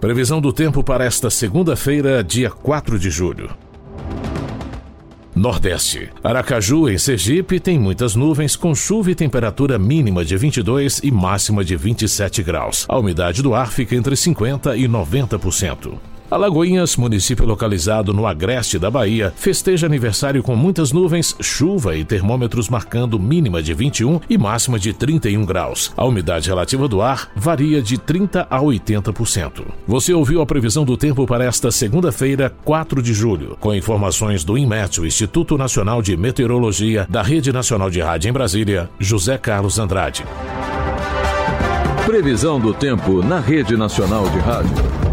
Previsão do tempo para esta segunda-feira, dia 4 de julho. Nordeste. Aracaju, em Sergipe, tem muitas nuvens com chuva e temperatura mínima de 22 e máxima de 27 graus. A umidade do ar fica entre 50% e 90%. Alagoinhas, município localizado no agreste da Bahia, festeja aniversário com muitas nuvens, chuva e termômetros marcando mínima de 21 e máxima de 31 graus. A umidade relativa do ar varia de 30% a 80%. Você ouviu a previsão do tempo para esta segunda-feira, 4 de julho, com informações do INMET, o Instituto Nacional de Meteorologia, da Rede Nacional de Rádio em Brasília, José Carlos Andrade. Previsão do tempo na Rede Nacional de Rádio.